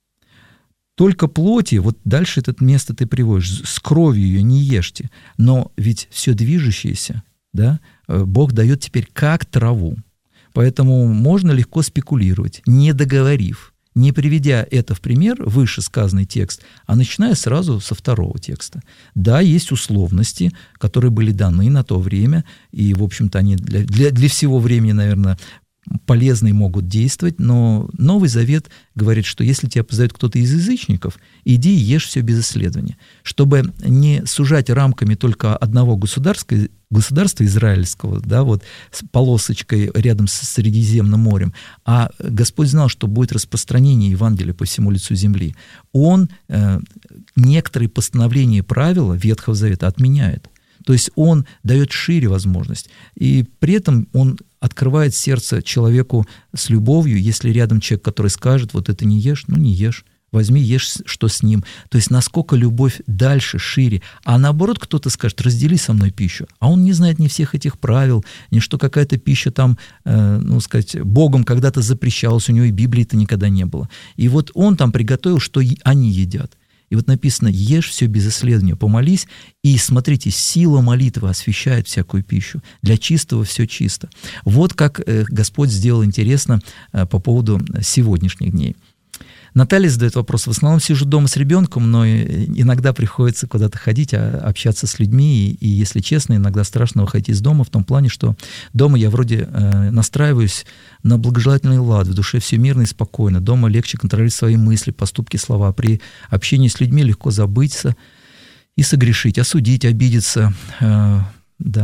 Только плоти, вот дальше это место ты приводишь, с кровью ее не ешьте, но ведь все движущееся, да, Бог дает теперь как траву. Поэтому можно легко спекулировать, не договорив, не приведя это в пример, вышесказанный текст, а начиная сразу со второго текста. Да, есть условности, которые были даны на то время, и, в общем-то, они для, для, для всего времени, наверное, полезные могут действовать, но Новый Завет говорит, что если тебя позовет кто-то из язычников, иди и ешь все без исследования. Чтобы не сужать рамками только одного государства, государства израильского, да, вот с полосочкой рядом с Средиземным морем, а Господь знал, что будет распространение Евангелия по всему лицу земли. Он э, некоторые постановления и правила Ветхого Завета отменяет. То есть он дает шире возможность. И при этом он открывает сердце человеку с любовью, если рядом человек, который скажет, вот это не ешь, ну не ешь, возьми, ешь, что с ним. То есть насколько любовь дальше, шире. А наоборот, кто-то скажет, раздели со мной пищу. А он не знает ни всех этих правил, ни что какая-то пища там, э, ну сказать, Богом когда-то запрещалась, у него и Библии-то никогда не было. И вот он там приготовил, что они едят. И вот написано, ешь все без исследования, помолись, и смотрите, сила молитвы освящает всякую пищу, для чистого все чисто. Вот как Господь сделал интересно по поводу сегодняшних дней. Наталья задает вопрос. В основном сижу дома с ребенком, но иногда приходится куда-то ходить, общаться с людьми. И, и, если честно, иногда страшно выходить из дома в том плане, что дома я вроде э, настраиваюсь на благожелательный лад, в душе все мирно и спокойно. Дома легче контролировать свои мысли, поступки, слова. При общении с людьми легко забыться и согрешить, осудить, обидеться. Э, да.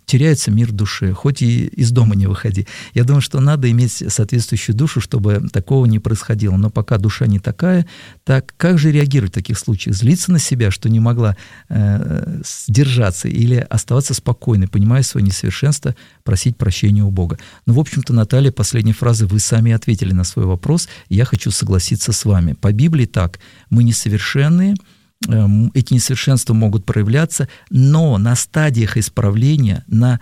теряется мир в душе, хоть и из дома не выходи. Я думаю, что надо иметь соответствующую душу, чтобы такого не происходило. Но пока душа не такая, так как же реагировать в таких случаях? Злиться на себя, что не могла э, сдержаться, или оставаться спокойной, понимая свое несовершенство, просить прощения у Бога? Ну, в общем-то, Наталья, последней фразы вы сами ответили на свой вопрос. Я хочу согласиться с вами. По Библии так: мы несовершенные, эти несовершенства могут проявляться, но на стадиях исправления, на,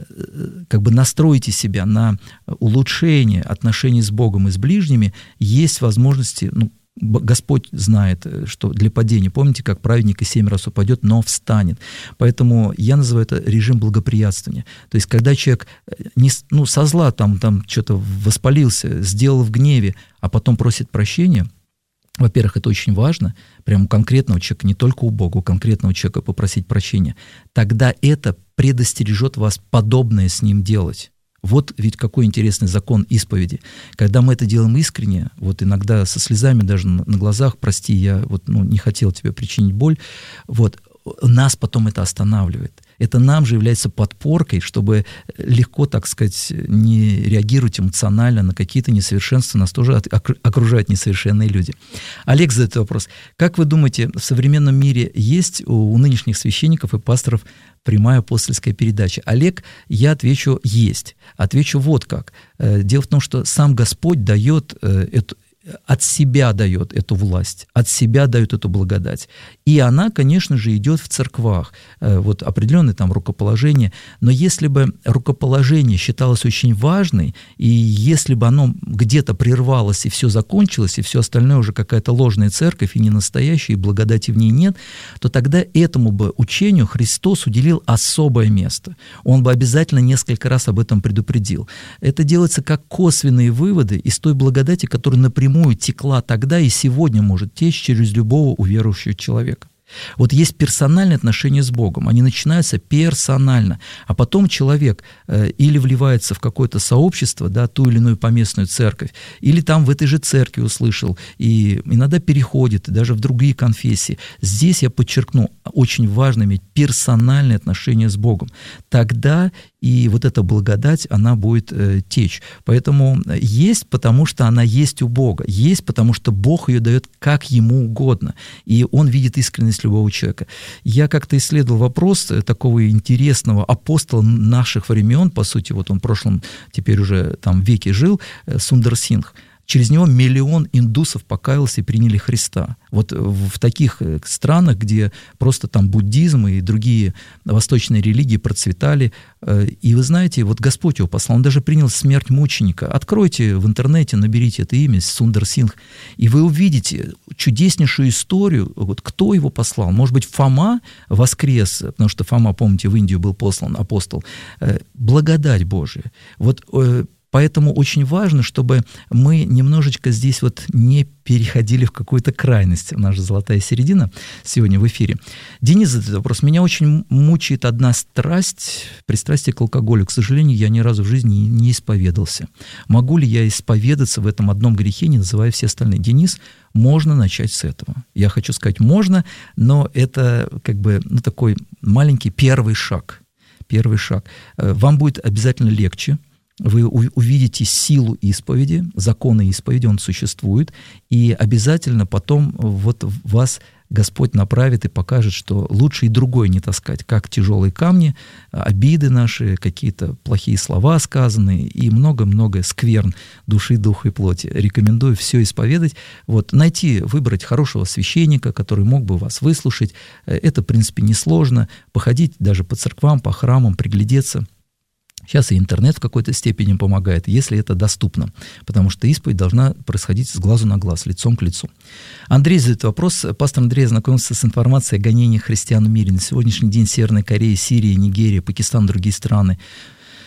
как бы настроите себя на улучшение отношений с Богом и с ближними, есть возможности, ну, Господь знает, что для падения, помните, как праведник и семь раз упадет, но встанет. Поэтому я называю это режим благоприятствования. То есть, когда человек не, ну, со зла там, там что-то воспалился, сделал в гневе, а потом просит прощения, во-первых, это очень важно, прямо у конкретного человека, не только у Бога, у конкретного человека попросить прощения. Тогда это предостережет вас подобное с ним делать. Вот ведь какой интересный закон исповеди. Когда мы это делаем искренне, вот иногда со слезами даже на глазах: прости, я вот, ну, не хотел тебе причинить боль, вот, нас потом это останавливает. Это нам же является подпоркой, чтобы легко, так сказать, не реагировать эмоционально на какие-то несовершенства. Нас тоже окружают несовершенные люди. Олег задает вопрос. Как вы думаете, в современном мире есть у нынешних священников и пасторов прямая апостольская передача? Олег, я отвечу: есть. Отвечу вот как. Дело в том, что сам Господь дает эту, от себя дает эту власть, от себя дает эту благодать. И она, конечно же, идет в церквах. Вот определенное там рукоположение. Но если бы рукоположение считалось очень важной, и если бы оно где-то прервалось, и все закончилось, и все остальное уже какая-то ложная церковь, и не настоящая, и благодати в ней нет, то тогда этому бы учению Христос уделил особое место. Он бы обязательно несколько раз об этом предупредил. Это делается как косвенные выводы из той благодати, которая напрямую текла тогда и сегодня может течь через любого уверующего человека. Вот есть персональные отношения с Богом, они начинаются персонально, а потом человек э, или вливается в какое-то сообщество, да, ту или иную поместную церковь, или там в этой же церкви услышал, и иногда переходит даже в другие конфессии. Здесь я подчеркну, очень важно иметь персональные отношения с Богом. Тогда и вот эта благодать, она будет э, течь. Поэтому есть, потому что она есть у Бога. Есть, потому что Бог ее дает как Ему угодно. И Он видит искренность любого человека. Я как-то исследовал вопрос такого интересного апостола наших времен, по сути, вот он в прошлом, теперь уже там веке жил, Сундар Сингх. Через него миллион индусов покаялся и приняли Христа. Вот в таких странах, где просто там буддизм и другие восточные религии процветали. И вы знаете, вот Господь его послал, он даже принял смерть мученика. Откройте в интернете, наберите это имя, Сундар Сингх, и вы увидите чудеснейшую историю, вот кто его послал. Может быть, Фома воскрес, потому что Фома, помните, в Индию был послан, апостол. Благодать Божия. Вот поэтому очень важно, чтобы мы немножечко здесь вот не переходили в какую-то крайность. У нас же золотая середина сегодня в эфире. Денис задает вопрос. Меня очень мучает одна страсть, пристрастие к алкоголю. К сожалению, я ни разу в жизни не исповедался. Могу ли я исповедаться в этом одном грехе, не называя все остальные? Денис, можно начать с этого. Я хочу сказать, можно, но это как бы ну, такой маленький первый шаг. Первый шаг. Вам будет обязательно легче. Вы увидите силу исповеди, законы исповеди, он существует, и обязательно потом вот вас Господь направит и покажет, что лучше и другое не таскать, как тяжелые камни, обиды наши, какие-то плохие слова сказанные и много-много скверн души, духа и плоти. Рекомендую все исповедать. Вот, найти, выбрать хорошего священника, который мог бы вас выслушать. Это, в принципе, несложно. Походить даже по церквам, по храмам, приглядеться. Сейчас и интернет в какой-то степени помогает, если это доступно, потому что исповедь должна происходить с глазу на глаз, лицом к лицу. Андрей задает вопрос. Пастор Андрей ознакомился с информацией о гонениях христиан в мире. На сегодняшний день Северная Корея, Сирия, Нигерия, Пакистан, другие страны.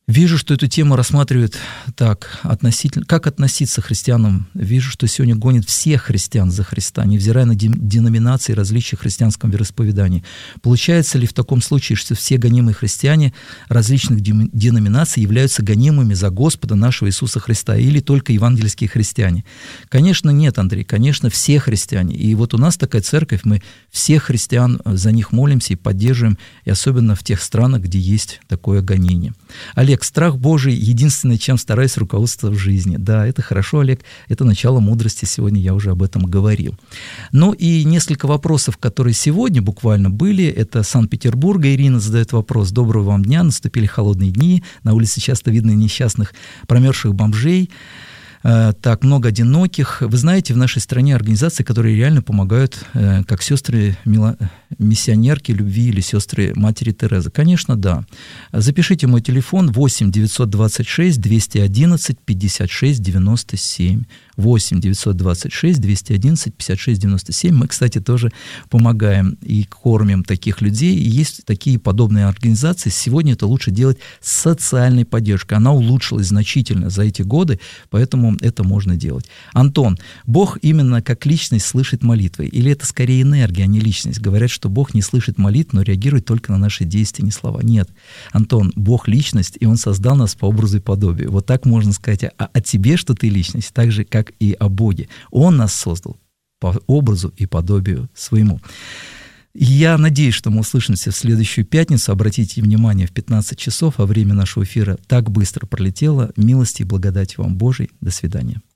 Вижу, что эту тему рассматривают так, относительно, как относиться к христианам. Вижу, что сегодня гонят всех христиан за Христа, невзирая на деноминации и различия в христианском вероисповедании. Получается ли в таком случае, что все гонимые христиане различных деноминаций являются гонимыми за Господа нашего Иисуса Христа, или только евангельские христиане? Конечно, нет, Андрей, конечно, все христиане. И вот у нас такая церковь, мы всех христиан за них молимся и поддерживаем, и особенно в тех странах, где есть такое гонение. Олег, страх Божий — единственное, чем стараюсь руководствоваться в жизни. Да, это хорошо, Олег, это начало мудрости, сегодня я уже об этом говорил. Ну и несколько вопросов, которые сегодня буквально были, это Санкт-Петербурга. Ирина задает вопрос: доброго вам дня, наступили холодные дни, на улице часто видно несчастных промерзших бомжей. Так, много одиноких. Вы знаете, в нашей стране организации, которые реально помогают, как сестры миссионерки любви или сестры матери Терезы. Конечно, да. Запишите мой телефон восемь девятьсот двадцать шесть двести одиннадцать пятьдесят шесть девяносто семь. восемь девятьсот двадцать шесть двести одиннадцать пятьдесят шесть девяносто семь. Мы, кстати, тоже помогаем и кормим таких людей. И есть такие подобные организации. Сегодня это лучше делать с социальной поддержкой. Она улучшилась значительно за эти годы, поэтому это можно делать. Антон, Бог именно как личность слышит молитвы? Или это скорее энергия, а не личность? Говорят, что Бог не слышит молитв, но реагирует только на наши действия, не слова. Нет, Антон, Бог — личность, и Он создал нас по образу и подобию. Вот так можно сказать о, о тебе, что ты личность, так же, как и о Боге. Он нас создал по образу и подобию своему. Я надеюсь, что мы услышимся в следующую пятницу. Обратите внимание, в пятнадцать часов, а время нашего эфира так быстро пролетело. Милости и благодати вам Божией. До свидания.